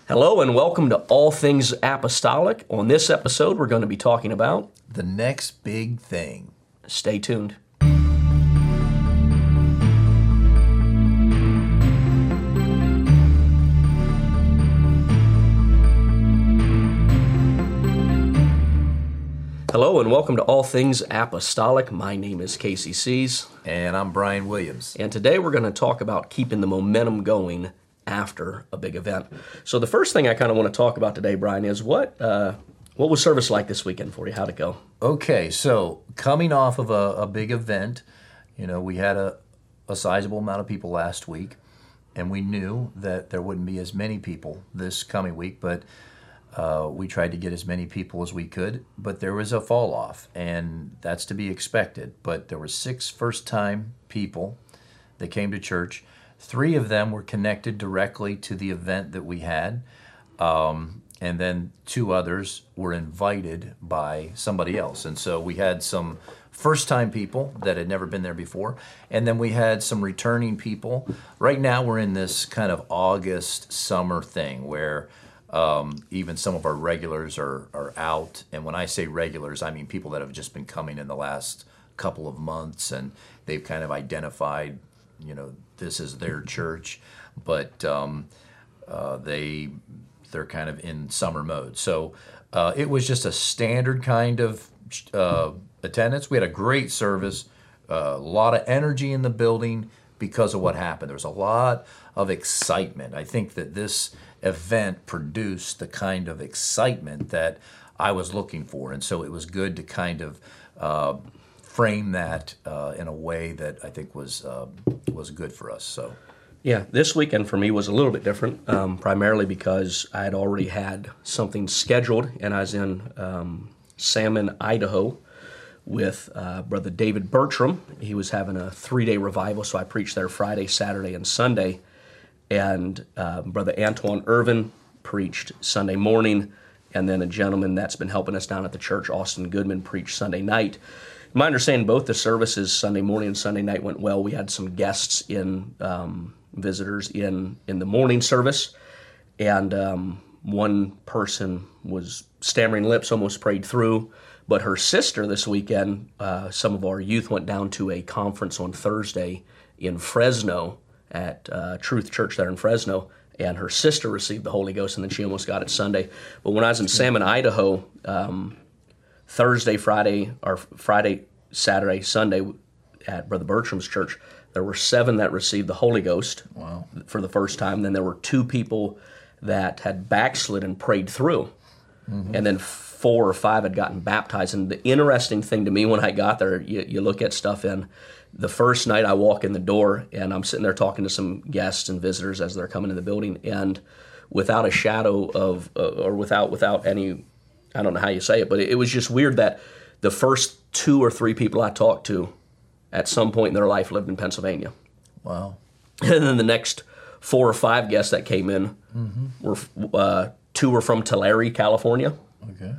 Hello and welcome to All Things Apostolic. On this episode, we're going to be talking about the next big thing. Stay tuned. Hello and welcome to All Things Apostolic. My name is Casey Sees. And I'm Brian Williams. And today we're going to talk about keeping the momentum going after a big event. So the first thing I kind of want to talk about today, Brian, is what was service like this weekend for you? How'd it go? Okay, so coming off of a big event, we had a sizable amount of people last week, and we knew that there wouldn't be as many people this coming week, but we tried to get as many people as we could, but there was a fall off, and that's to be expected. But there were 6 first-time people that came to church. 3 of them were connected directly to the event that we had, and then 2 others were invited by somebody else. And so we had some first-time people that had never been there before, and then we had some returning people. Right now we're in this kind of August summer thing where even some of our regulars are out. And when I say regulars, I mean people that have just been coming in the last couple of months, and they've kind of identified, this is their church, but they're kind of in summer mode. So it was just a standard kind of attendance. We had a great service, a lot of energy in the building because of what happened. There was a lot of excitement. I think that this event produced the kind of excitement that I was looking for, and so it was good to kind of frame that in a way that I think was good for us. So, yeah, this weekend for me was a little bit different, primarily because I had already had something scheduled, and I was in Salmon, Idaho, with Brother David Bertram. He was having a 3-day revival, so I preached there Friday, Saturday, and Sunday. And Brother Antoine Irvin preached Sunday morning, and then a gentleman that's been helping us down at the church, Austin Goodman, preached Sunday night. My understanding, both the services, Sunday morning and Sunday night, went well. We had some guests in, visitors in the morning service, and one person was stammering lips, almost prayed through. But her sister this weekend, some of our youth went down to a conference on Thursday in Fresno at Truth Church there in Fresno, and her sister received the Holy Ghost, and then she almost got it Sunday. But when I was in Salmon, Idaho, Thursday, Friday, Saturday, Sunday at Brother Bertram's church, there were 7 that received the Holy Ghost for the first time. Then there were 2 people that had backslid and prayed through, and then 4 or 5 had gotten baptized. And the interesting thing to me when I got there, you look at stuff, and the first night I walk in the door, and I'm sitting there talking to some guests and visitors as they're coming in the building, and without a shadow of, or without any, I don't know how you say it, but it was just weird that the first 2 or 3 people I talked to at some point in their life lived in Pennsylvania. Wow. And then the next 4 or 5 guests that came in were 2 were from Tulare, California. Okay.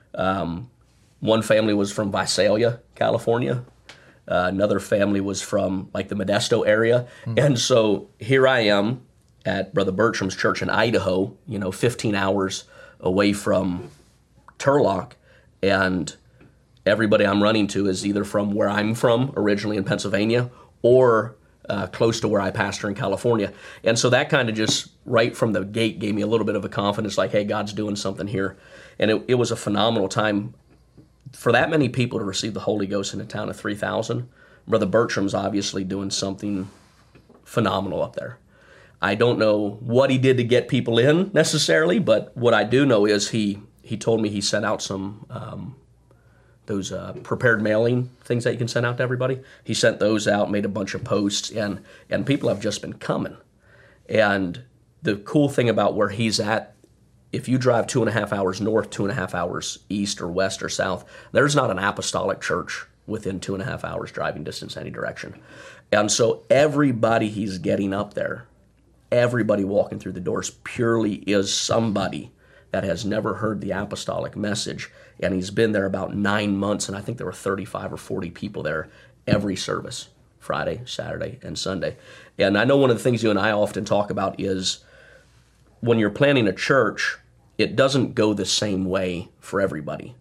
One family was from Visalia, California. Another family was from like the Modesto area. And so here I am at Brother Bertram's church in Idaho, 15 hours away from Turlock, and everybody I'm running to is either from where I'm from originally in Pennsylvania or close to where I pastor in California. And so that kind of just right from the gate gave me a little bit of a confidence, like, hey, God's doing something here. And it was a phenomenal time. For that many people to receive the Holy Ghost in a town of 3,000, Brother Bertram's obviously doing something phenomenal up there. I don't know what he did to get people in necessarily, but what I do know is he told me he sent out some those prepared mailing things that you can send out to everybody. He sent those out, made a bunch of posts, and people have just been coming. And the cool thing about where he's at, if you drive 2.5 hours north, 2.5 hours east or west or south, there's not an apostolic church within 2.5 hours driving distance any direction. And so everybody he's getting up there, everybody walking through the doors purely is somebody that has never heard the apostolic message. And he's been there about 9 months, and I think there were 35 or 40 people there every service, Friday, Saturday, and Sunday. And I know one of the things you and I often talk about is when you're planning a church, it doesn't go the same way for everybody.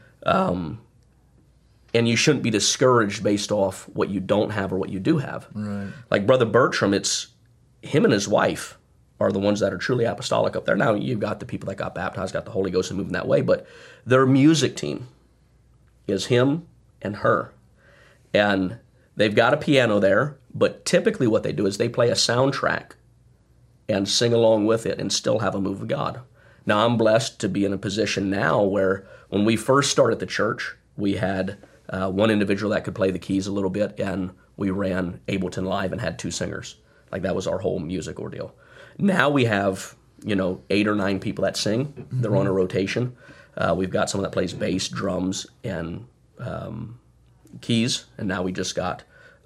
And you shouldn't be discouraged based off what you don't have or what you do have. Right. Like Brother Bertram, it's him and his wife are the ones that are truly apostolic up there. Now, you've got the people that got baptized, got the Holy Ghost and moving that way, but their music team is him and her. And they've got a piano there, but typically what they do is they play a soundtrack and sing along with it and still have a move of God. Now, I'm blessed to be in a position now where when we first started the church, we had one individual that could play the keys a little bit, and we ran Ableton Live and had 2 singers. Like, that was our whole music ordeal. Now we have, 8 or 9 people that sing. Mm-hmm. They're on a rotation. We've got someone that plays bass, drums, and keys. And now we just got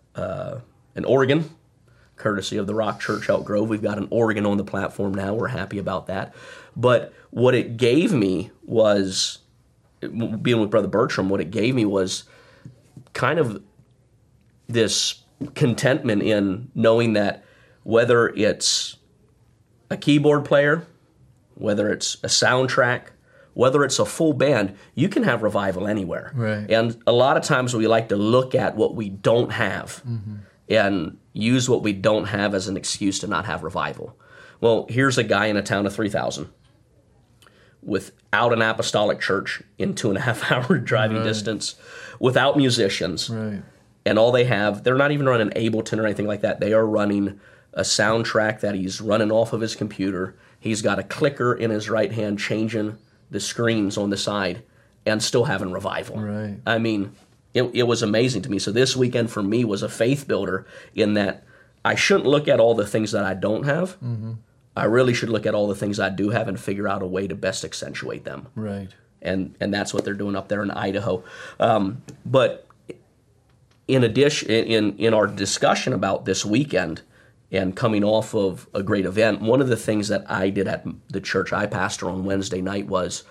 an organ, courtesy of the Rock Church Elk Grove. We've got an organ on the platform now. We're happy about that. But what it gave me was, being with Brother Bertram, what it gave me was kind of this contentment in knowing that whether it's a keyboard player, whether it's a soundtrack, whether it's a full band, you can have revival anywhere. Right. And a lot of times we like to look at what we don't have and use what we don't have as an excuse to not have revival. Well, here's a guy in a town of 3,000 without an apostolic church in 2.5 hour driving distance, without musicians. Right. And all they have, they're not even running Ableton or anything like that. They are running a soundtrack that he's running off of his computer. He's got a clicker in his right hand changing the screens on the side and still having revival. Right. I mean, it was amazing to me. So this weekend for me was a faith builder in that I shouldn't look at all the things that I don't have. Mm-hmm. I really should look at all the things I do have and figure out a way to best accentuate them. Right. And that's what they're doing up there in Idaho. But in addition, in our discussion about this weekend and coming off of a great event, one of the things that I did at the church I pastor on Wednesday night was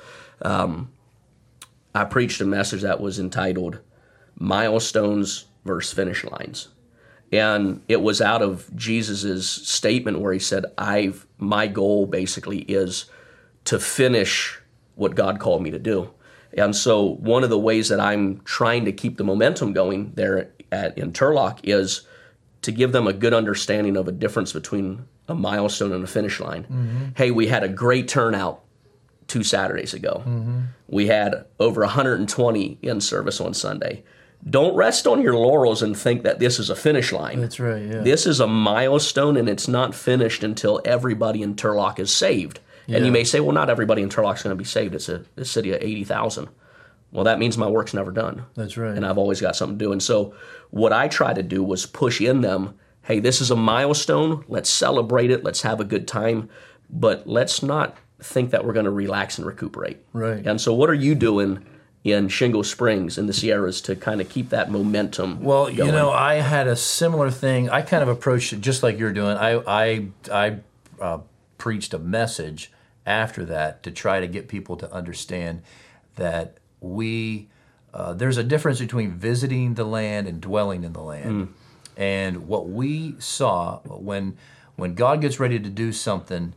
I preached a message that was entitled Milestones versus Finish Lines. And it was out of Jesus's statement where he said, my goal basically is to finish what God called me to do. And so one of the ways that I'm trying to keep the momentum going there in Turlock is to give them a good understanding of a difference between a milestone and a finish line. Mm-hmm. Hey, we had a great turnout 2 Saturdays ago. Mm-hmm. We had over 120 in service on Sunday. Don't rest on your laurels and think that this is a finish line. That's right, yeah. This is a milestone, and it's not finished until everybody in Turlock is saved. Yeah. And you may say, well, not everybody in Turlock is going to be saved. It's a city of 80,000. Well, that means my work's never done. That's right. And I've always got something to do. And so what I try to do was push in them, hey, this is a milestone. Let's celebrate it. Let's have a good time. But let's not think that we're going to relax and recuperate. Right. And so what are you doing in Shingle Springs in the Sierras to kind of keep that momentum going? I had a similar thing. I kind of approached it just like you're doing. I preached a message after that to try to get people to understand that there's a difference between visiting the land and dwelling in the land. And what we saw when God gets ready to do something,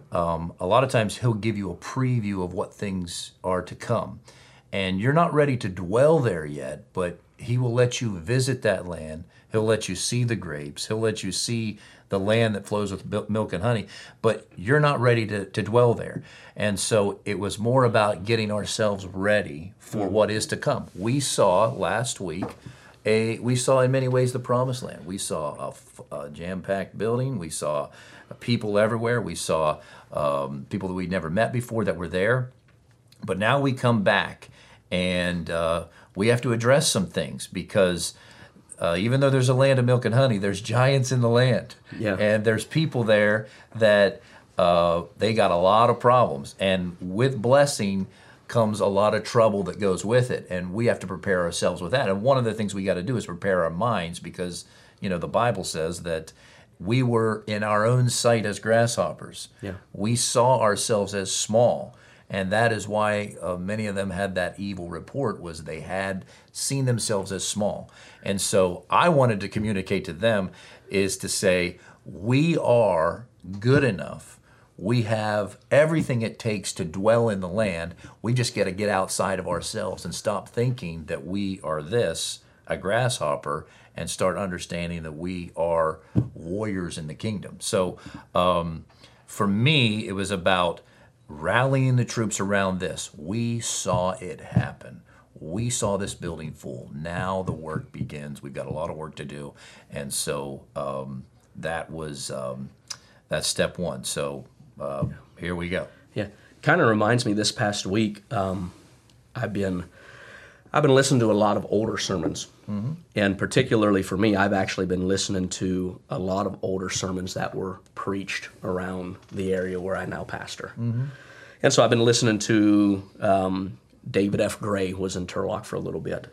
a lot of times he'll give you a preview of what things are to come. And you're not ready to dwell there yet, but he will let you visit that land. He'll let you see the grapes. He'll let you see the land that flows with milk and honey, but you're not ready to dwell there. And so it was more about getting ourselves ready for what is to come. We saw last week, we saw in many ways the promised land. We saw a jam-packed building. We saw people everywhere. We saw people that we'd never met before that were there. But now we come back and we have to address some things because even though there's a land of milk and honey, there's giants in the land. Yeah. And there's people there that they got a lot of problems. And with blessing comes a lot of trouble that goes with it. And we have to prepare ourselves with that. And one of the things we got to do is prepare our minds because, the Bible says that we were in our own sight as grasshoppers. Yeah. We saw ourselves as small. And that is why many of them had that evil report, was they had seen themselves as small. And so I wanted to communicate to them is to say, we are good enough. We have everything it takes to dwell in the land. We just got to get outside of ourselves and stop thinking that we are this, a grasshopper, and start understanding that we are warriors in the kingdom. So for me, it was about rallying the troops around this. We saw it happen. We saw this building full. Now the work begins. We've got a lot of work to do. And so that was that's step one. So here we go. Yeah, kind of reminds me. This past week, I've been listening to a lot of older sermons, and particularly for me, I've actually been listening to a lot of older sermons that were preached around the area where I now pastor. And so I've been listening to David F. Gray was in Turlock for a little bit.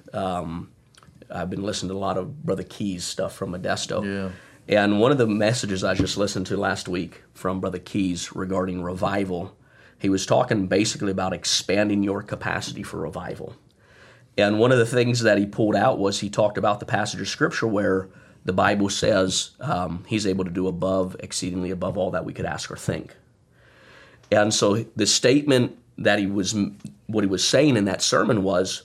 I've been listening to a lot of Brother Keys stuff from Modesto. Yeah. And one of the messages I just listened to last week from Brother Keys regarding revival, he was talking basically about expanding your capacity for revival. And one of the things that he pulled out was he talked about the passage of Scripture where the Bible says he's able to do exceedingly above all that we could ask or think. And so the statement that what he was saying in that sermon was,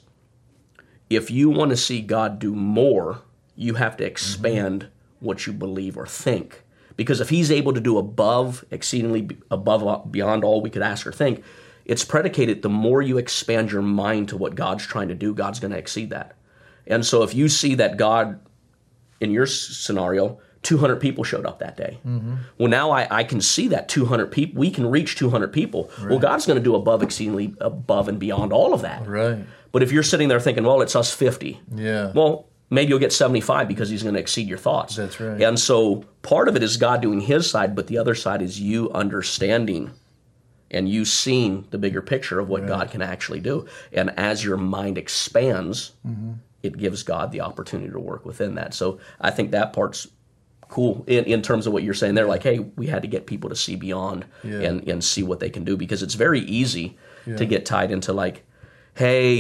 if you want to see God do more, you have to expand what you believe or think. Because if he's able to do exceedingly above, beyond all we could ask or think, it's predicated the more you expand your mind to what God's trying to do, God's going to exceed that. And so if you see that God, in your scenario, 200 people showed up that day. Well, now I can see that 200 people, we can reach 200 people. Right. Well, God's going to do exceedingly above and beyond all of that. Right. But if you're sitting there thinking, well, it's us 50. Yeah. Well, maybe you'll get 75 because he's going to exceed your thoughts. That's right. And so part of it is God doing his side, but the other side is you understanding and you seeing the bigger picture of what God can actually do. And as your mind expands, it gives God the opportunity to work within that. So I think that part's cool in terms of what you're saying there. Like, hey, we had to get people to see beyond and see what they can do, because it's very easy to get tied into like, hey,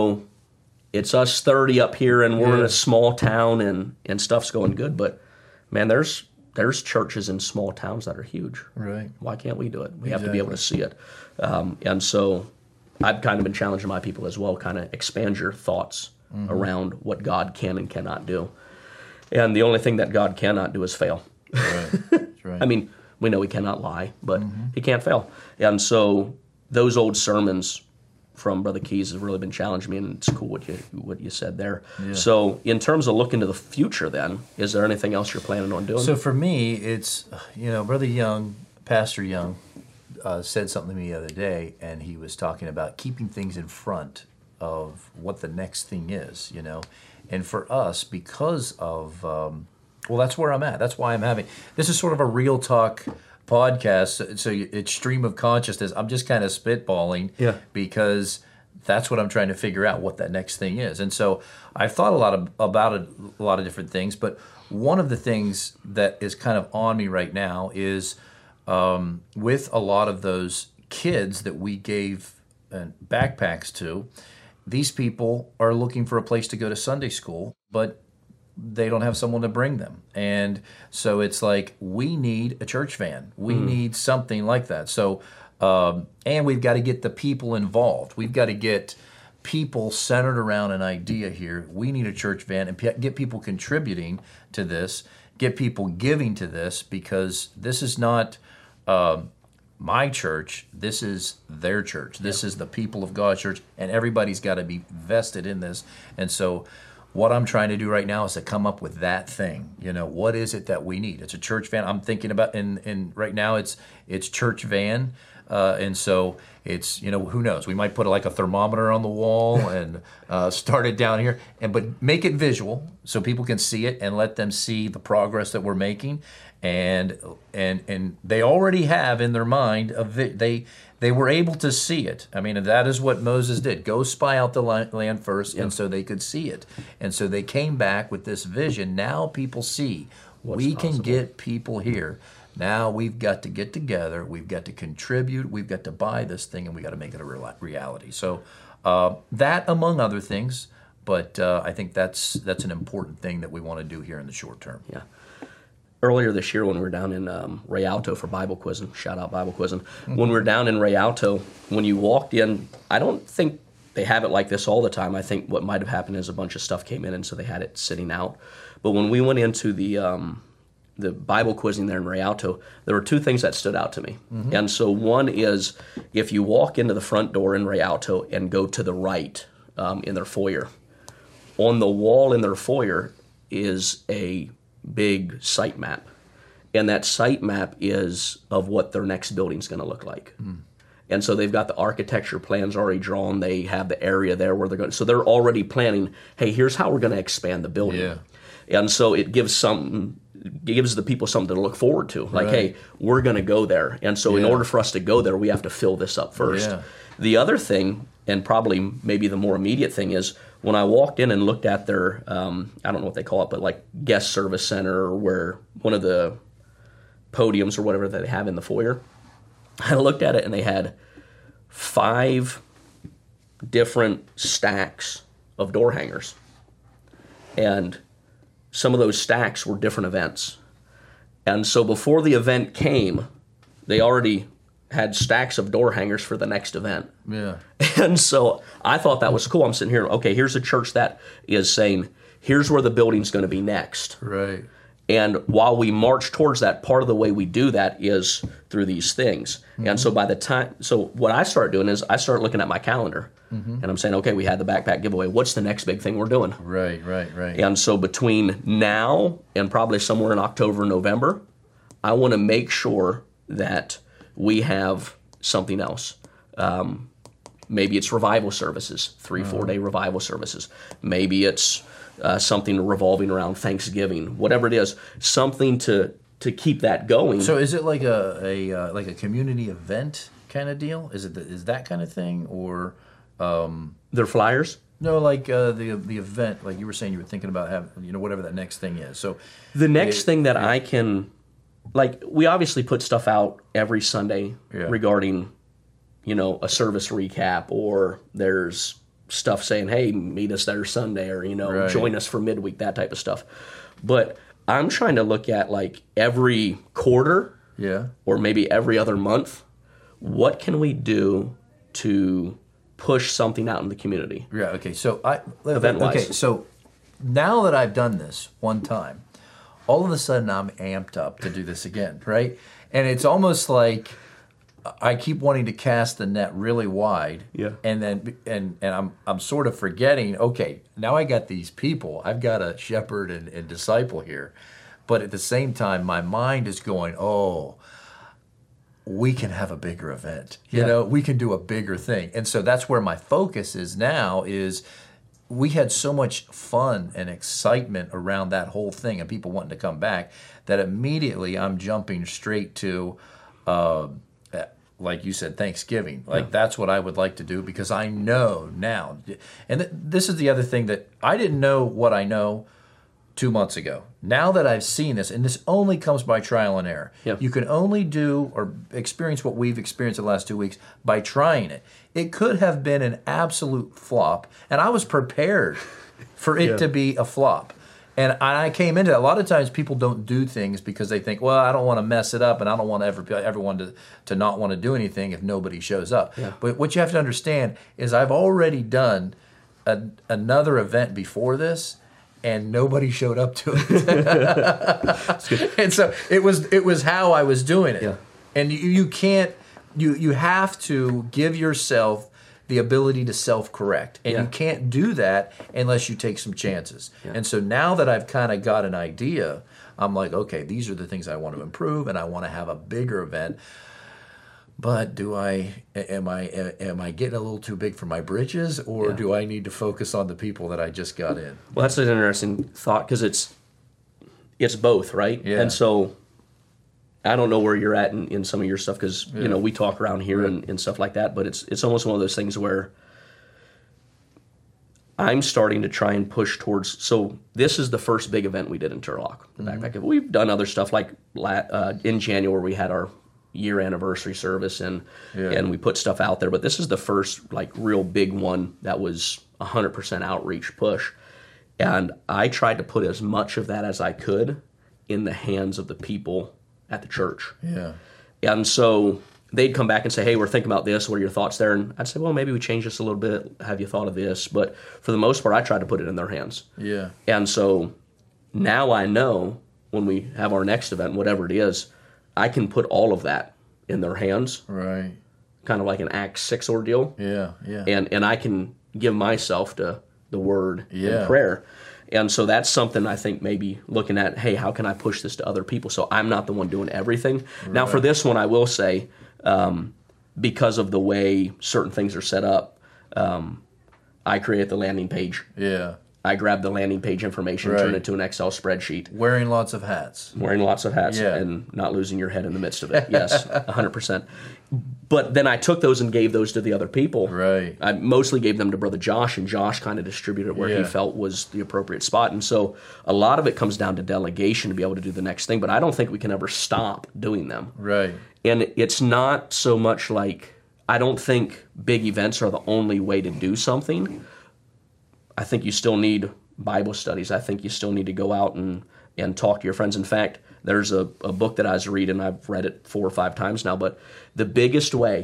it's us 30 up here and we're in a small town and stuff's going good. But man, there's churches in small towns that are huge. Right. Why can't we do it? We have to be able to see it. And so I've kind of been challenging my people as well, kind of expand your thoughts around what God can and cannot do. And the only thing that God cannot do is fail. Right. That's right. I mean, we know he cannot lie, but he can't fail. And so those old sermons from Brother Keys has really been challenging me, and it's cool what you said there. Yeah. So in terms of looking to the future then, is there anything else you're planning on doing? So for me, it's, Brother Young, Pastor Young, said something to me the other day, and he was talking about keeping things in front of what the next thing is, And for us, because of, that's where I'm at. That's why I'm having, this is sort of a real talk podcast, so it's stream of consciousness. I'm just kind of spitballing because that's what I'm trying to figure out, what that next thing is. And so I've thought about a lot of different things, but one of the things that is kind of on me right now is with a lot of those kids that we gave backpacks to, these people are looking for a place to go to Sunday school, but they don't have someone to bring them. And so it's like, we need a church van. We need something like that. So, and we've got to get the people involved. We've got to get people centered around an idea here. We need a church van and get people contributing to this, get people giving to this, because this is not my church. This is their church. This is the people of God's church, and everybody's got to be vested in this. And so what I'm trying to do right now is to come up with that thing. What is it that we need? It's a church van. I'm thinking about, and right now it's church van. And so it's, who knows? We might put like a thermometer on the wall and start it down here, but make it visual so people can see it and let them see the progress that we're making. And they already have in their mind they were able to see it. I mean, that is what Moses did. Go spy out the land first, and so they could see it. And so they came back with this vision. Now people see we can get people here. Now we've got to get together. We've got to contribute. We've got to buy this thing, and we've got to make it a reality. So that, among other things, but I think that's an important thing that we want to do here in the short term. Yeah. earlier this year when we were down in Rialto for Bible quizzing, shout out Bible quizzing. When we were down in Rialto, when you walked in, I don't think they have it like this all the time. I think what might have happened is a bunch of stuff came in, and so they had it sitting out. But when we went into the Bible quizzing there in Rialto, there were two things that stood out to me. And so one is if you walk into the front door in Rialto and go to the right in their foyer, on the wall in their foyer is a big site map. And that site map is of what their next building's going to look like. And so they've got the architecture plans already drawn. They have the area there where they're going. So they're already planning, hey, here's how we're going to expand the building. Yeah. And so it gives the people something to look forward to. Like, hey, we're going to go there. And so in order for us to go there, we have to fill this up first. Yeah. The other thing, and probably maybe the more immediate thing, is when I walked in and looked at their, I don't know what they call it, but like guest service center, where one of the podiums or whatever that they have in the foyer, I looked at it and they had 5 different stacks of door hangers. And some of those stacks were different events. And so before the event came, they already had stacks of door hangers for the next event. Yeah. And so I thought that was cool. I'm sitting here, okay, here's a church that is saying, here's where the building's going to be next. Right. And while we march towards that, part of the way we do that is through these things. And so so what I started doing is I started looking at my calendar. And I'm saying, okay, we had the backpack giveaway. What's the next big thing we're doing? Right. And so between now and probably somewhere in October, November, I want to make sure that we have something else. Maybe it's revival services, 3-4 day revival services. Maybe it's something revolving around Thanksgiving, whatever it is, something to keep that going. So is it like a community event kind of deal? Is that kind of thing, or They're flyers? no, like the event, like you were saying, you were thinking about having, whatever that next thing is. So The next thing that I can, like, we obviously put stuff out every Sunday regarding, a service recap, or there's stuff saying, hey, meet us there Sunday, or, join us for midweek, that type of stuff. But I'm trying to look at, like, every quarter or maybe every other month, what can we do to push something out in the community? Yeah. Okay. So Event-wise. Okay. So now that I've done this one time, all of a sudden I'm amped up to do this again, right? And it's almost like I keep wanting to cast the net really wide, and then I'm sort of forgetting. Okay, now I got these people. I've got a shepherd and disciple here, but at the same time, my mind is going, oh, we can have a bigger event. We can do a bigger thing. And so that's where my focus is now. Is we had so much fun and excitement around that whole thing and people wanting to come back that immediately I'm jumping straight to, like you said, Thanksgiving. That's what I would like to do, because I know now. And this is the other thing, that I didn't know what I know 2 months ago. Now that I've seen this, and this only comes by trial and error. You can only do or experience what we've experienced the last 2 weeks by trying it. It could have been an absolute flop, and I was prepared for it to be a flop. And I came into that. A lot of times people don't do things because they think, well, I don't want to mess it up, and I don't want everyone to not want to do anything if nobody shows up. But what you have to understand is I've already done another event before this, and nobody showed up to it. And so it was how I was doing it. And you can't, you have to give yourself the ability to self-correct. And you can't do that unless you take some chances. And so now that I've kind of got an idea, I'm like, okay, these are the things I want to improve, and I want to have a bigger event. But am I getting a little too big for my britches, or do I need to focus on the people that I just got in? Well, that's an interesting thought, because it's both, right? And so I don't know where you're at in some of your stuff, because we talk around here and stuff like that, but it's almost one of those things where I'm starting to try and push towards. So this is the first big event we did in Turlock, the backpack. We've done other stuff, like in January we had our year anniversary service, and we put stuff out there, but this is the first like real big one that was 100% outreach push. And I tried to put as much of that as I could in the hands of the people at the church. Yeah. And so they'd come back and say, hey, we're thinking about this. What are your thoughts there? And I'd say, well, maybe we change this a little bit. Have you thought of this? But for the most part, I tried to put it in their hands. Yeah. And so now I know when we have our next event, whatever it is, I can put all of that in their hands, Right. kind of like an Acts 6 ordeal. Yeah. Yeah. And I can give myself to the word Yeah. and prayer. And so that's something I think maybe looking at, hey, how can I push this to other people so I'm not the one doing everything? Right. Now, for this one, I will say, because of the way certain things are set up, I create the landing page. Yeah. I grab the landing page information, Right. turn it to an Excel spreadsheet. Wearing lots of hats. Wearing lots of hats Yeah. and not losing your head in the midst of it. Yes, 100%. But then I took those and gave those to the other people. Right. I mostly gave them to Brother Josh, and Josh kind of distributed it where he Yeah. felt was the appropriate spot. And so a lot of it comes down to delegation to be able to do the next thing, but I don't think we can ever stop doing them. Right. And it's not so much like, I don't think big events are the only way to do something. I think you still need Bible studies. I think you still need to go out and talk to your friends. In fact, there's a book that I was reading. I've read it 4 or 5 times now. But the biggest way,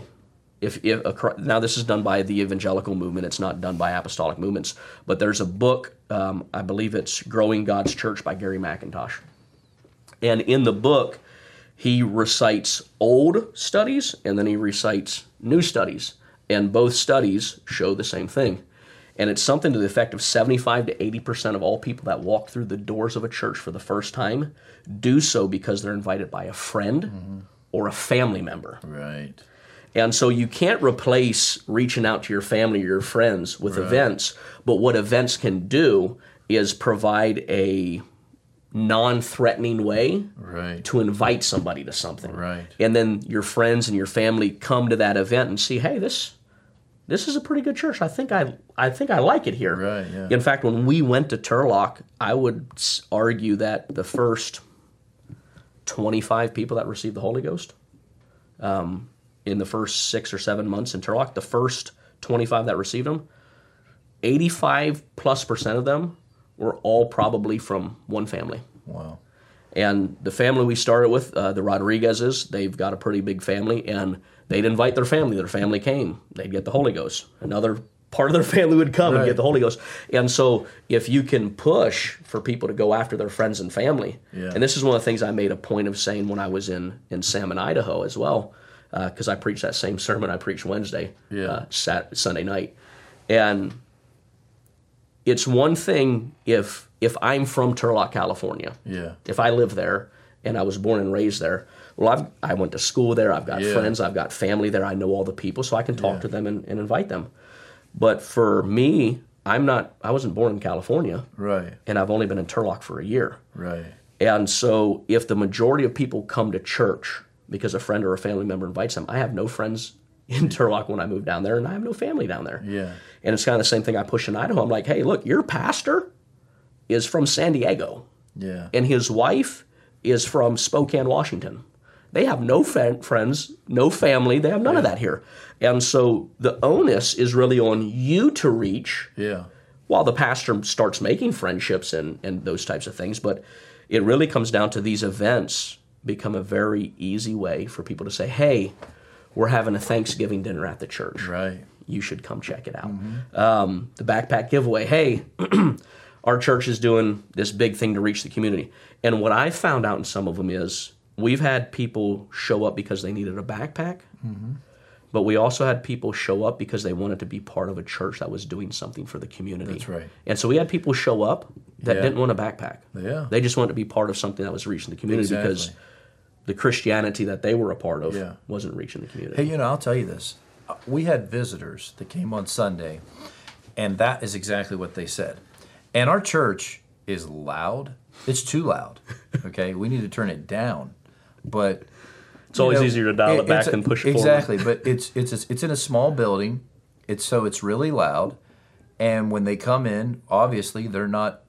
now this is done by the evangelical movement. It's not done by apostolic movements. But there's a book, I believe it's Growing God's Church by Gary McIntosh. And in the book, he recites old studies and then he recites new studies. And both studies show the same thing. And it's something to the effect of 75 to 80% of all people that walk through the doors of a church for the first time do so because they're invited by a friend or a family member. Right. And so you can't replace reaching out to your family or your friends with events, but what events can do is provide a non-threatening way Right. to invite somebody to something. Right. And then your friends and your family come to that event and see, hey, this is a pretty good church. I think I like it here. Right, yeah. In fact, when we went to Turlock, I would argue that the first 25 people that received the Holy Ghost in the first 6 or 7 months in Turlock, the first 25 that received them, 85+% of them were all probably from one family. Wow. And the family we started with, the Rodriguezes, they've got a pretty big family, and they'd invite their family. Their family came. They'd get the Holy Ghost. Another part of their family would come and get the Holy Ghost. And so if you can push for people to go after their friends and family, and this is one of the things I made a point of saying when I was in Salmon, Idaho as well, because I preached that same sermon I preached Wednesday, Sunday night. And it's one thing if I'm from Turlock, California. Yeah. If I live there and I was born and raised there, well, I went to school there. I've got friends. I've got family there. I know all the people, so I can talk to them and invite them. But for me, I wasn't born in California. Right. And I've only been in Turlock for a year. Right. And so if the majority of people come to church because a friend or a family member invites them, I have no friends in Turlock when I moved down there, and I have no family down there. Yeah. And it's kind of the same thing I push in Idaho. I'm like, hey, look, your pastor is from San Diego, Yeah. and his wife is from Spokane, Washington. They have no friends, no family. They have none of that here. And so the onus is really on you to reach Yeah. while the pastor starts making friendships and those types of things. But it really comes down to these events become a very easy way for people to say, hey, we're having a Thanksgiving dinner at the church. Right. You should come check it out. The backpack giveaway. Hey, our church is doing this big thing to reach the community. And what I found out in some of them is we've had people show up because they needed a backpack, but we also had people show up because they wanted to be part of a church that was doing something for the community. That's right. And so we had people show up that didn't want a backpack. Yeah. They just wanted to be part of something that was reaching the community because the Christianity that they were a part of wasn't reaching the community. Hey, I'll tell you this. We had visitors that came on Sunday, and that is exactly what they said. And our church is loud. It's too loud. Okay? We need to turn it down. But it's always easier to dial it back than push it forward. Exactly. But it's in a small building. It's really loud. And when they come in, obviously we're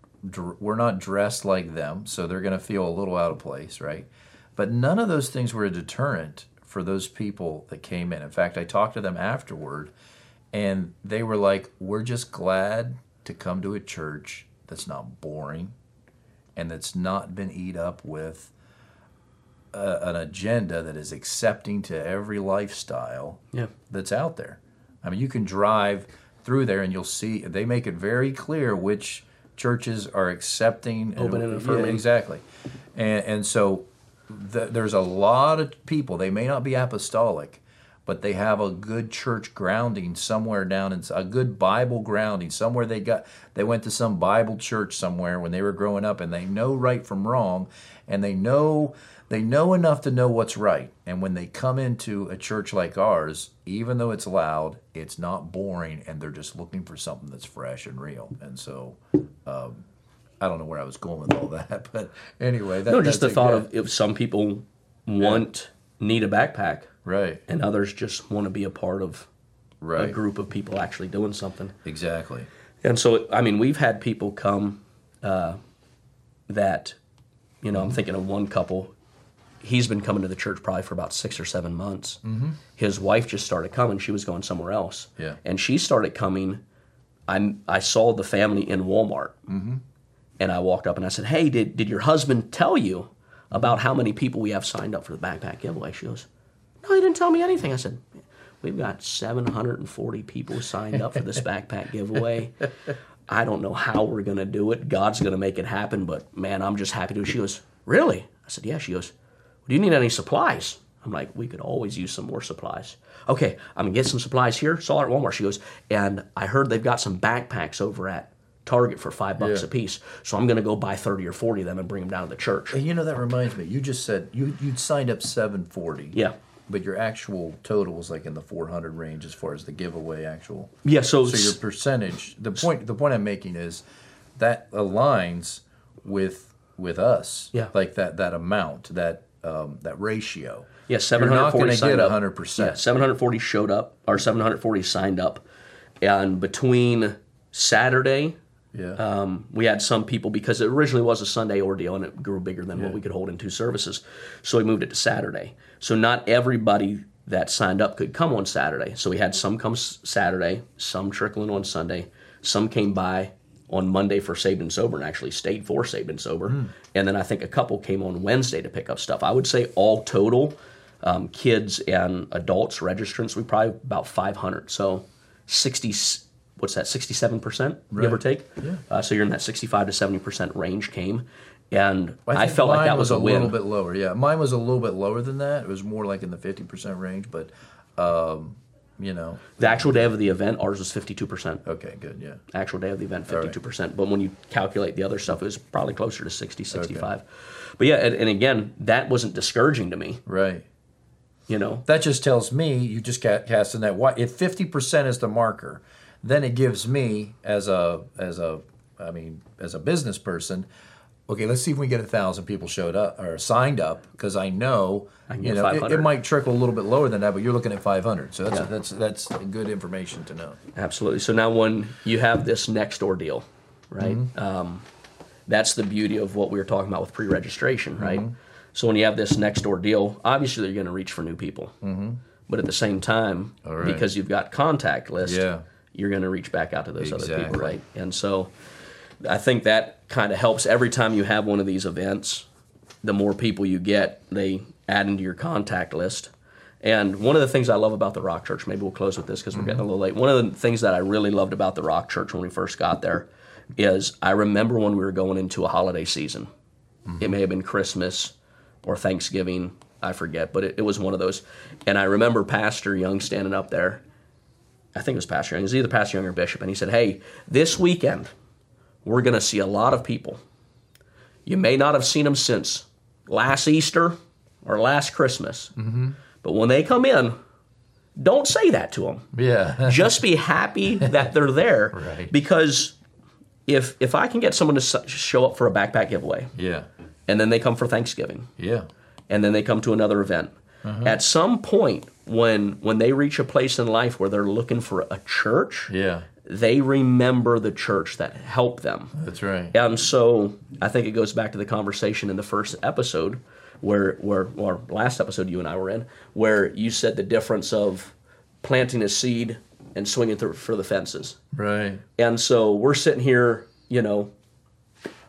not dressed like them, so they're going to feel a little out of place, right? But none of those things were a deterrent for those people that came in. In fact, I talked to them afterward, and they were like, we're just glad to come to a church that's not boring, and that's not been eat up with an agenda that is accepting to every lifestyle that's out there. I mean, you can drive through there and you'll see they make it very clear which churches are accepting, open and affirming. Yeah, exactly. And so there's a lot of people. They may not be apostolic, but they have a good church grounding somewhere down in a good Bible grounding somewhere. They went to some Bible church somewhere when they were growing up, and they know right from wrong, and they know enough to know what's right. And when they come into a church like ours, even though it's loud, it's not boring, and they're just looking for something that's fresh and real. And so, I don't know where I was going with all that, but anyway, just the thought of if some people need a backpack. Right. And others just want to be a part of right. a group of people actually doing something. Exactly. And so, I mean, we've had people come that, I'm thinking of one couple. He's been coming to the church probably for about 6 or 7 months. Mm-hmm. His wife just started coming. She was going somewhere else. Yeah. And she started coming. I saw the family in Walmart. Mm-hmm. And I walked up and I said, hey, did your husband tell you about how many people we have signed up for the backpack giveaway? She goes, no, he didn't tell me anything. I said, we've got 740 people signed up for this backpack giveaway. I don't know how we're going to do it. God's going to make it happen, but man, I'm just happy to. She goes, really? I said, yeah. She goes, do you need any supplies? I'm like, we could always use some more supplies. Okay, I'm going to get some supplies here. Saw her at Walmart. She goes, and I heard they've got some backpacks over at Target for $5 a piece. So I'm going to go buy 30 or 40 of them and bring them down to the church. And that reminds me. You just said you'd signed up 740. Yeah. But your actual total was like in the 400 range as far as the giveaway actual. Yeah, so your percentage. The point I'm making is that aligns with us. Yeah. Like that amount, that ratio. Yeah, 740 signed up. You're not going to get 100%. Yeah, 740 showed up, or 740 signed up, and between Saturday. Yeah. We had some people, because it originally was a Sunday ordeal and it grew bigger than what we could hold in 2 services. So we moved it to Saturday. So not everybody that signed up could come on Saturday. So we had some come Saturday, some trickling on Sunday, some came by on Monday for Saved and Sober and actually stayed for Saved and Sober. And then I think a couple came on Wednesday to pick up stuff. I would say all total, kids and adults registrants, we probably about 500. So 67%, give or take? Yeah. So you're in that 65 to 70% range came. And I felt like that was a win. Little bit lower, yeah. Mine was a little bit lower than that. It was more like in the 50% range, but, The actual day of the event, ours was 52%. Okay, good, yeah. Actual day of the event, 52%. Right. But when you calculate the other stuff, it was probably closer to 60, 65. Okay. But yeah, and again, that wasn't discouraging to me. Right. That just tells me, you just cast in that, if 50% is the marker, then it gives me as a business person, okay, let's see if we get 1,000 people showed up or signed up, because I know it might trickle a little bit lower than that, but you're looking at 500. So that's good information to know. Absolutely. So now when you have this next ordeal, right? Mm-hmm. That's the beauty of what we were talking about with pre-registration, right? Mm-hmm. So when you have this next ordeal, obviously you're going to reach for new people, but at the same time, because you've got contact list. Yeah. You're going to reach back out to those other people, right? And so I think that kind of helps. Every time you have one of these events, the more people you get, they add into your contact list. And one of the things I love about the Rock Church, maybe we'll close with this because we're getting a little late. One of the things that I really loved about the Rock Church when we first got there is I remember when we were going into a holiday season. It may have been Christmas or Thanksgiving, I forget, but it was one of those. And I remember Pastor Young standing up there. I think it was Pastor Young. It was either Pastor Young or Bishop. And he said, hey, this weekend, we're going to see a lot of people. You may not have seen them since last Easter or last Christmas. Mm-hmm. But when they come in, don't say that to them. Yeah. Just be happy that they're there. Right. Because if I can get someone to show up for a backpack giveaway. Yeah. And then they come for Thanksgiving. Yeah. And then they come to another event. At some point, when they reach a place in life where they're looking for a church, they remember the church that helped them. That's right. And so I think it goes back to the conversation in the first episode, or last episode you and I were in, where you said the difference of planting a seed and swinging through for the fences. Right. And so we're sitting here,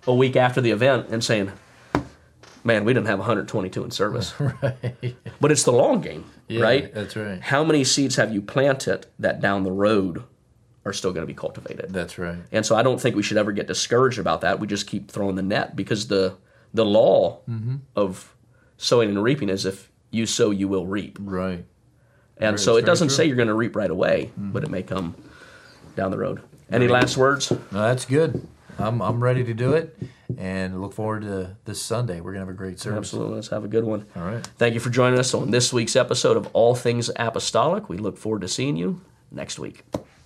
a week after the event and saying, man, we didn't have 122 in service. Right. But it's the long game, Yeah, right? that's right. How many seeds have you planted that down the road are still going to be cultivated? That's right. And so I don't think we should ever get discouraged about that. We just keep throwing the net, because the law of sowing and reaping is if you sow, you will reap. Right. And so it very doesn't true. say you're going to reap right away, but it may come down the road. Any last words? No, that's good. I'm ready to do it, and look forward to this Sunday. We're going to have a great service. Absolutely. Let's have a good one. All right. Thank you for joining us on this week's episode of All Things Apostolic. We look forward to seeing you next week.